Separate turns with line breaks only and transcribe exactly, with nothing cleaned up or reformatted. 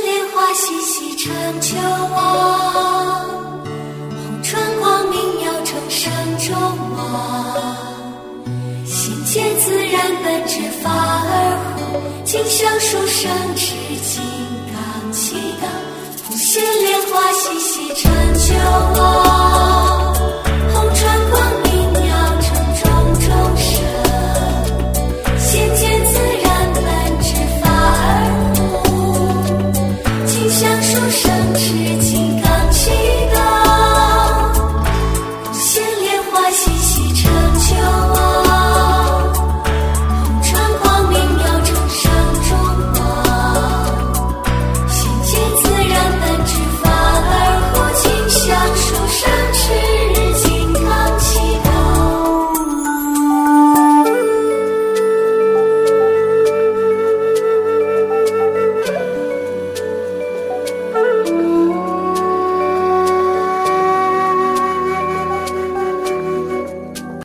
莲花细细成秋望，红唇光明妙成山中望。心间自然本质法而活，金香书生持金刚气荡，红线莲花细细成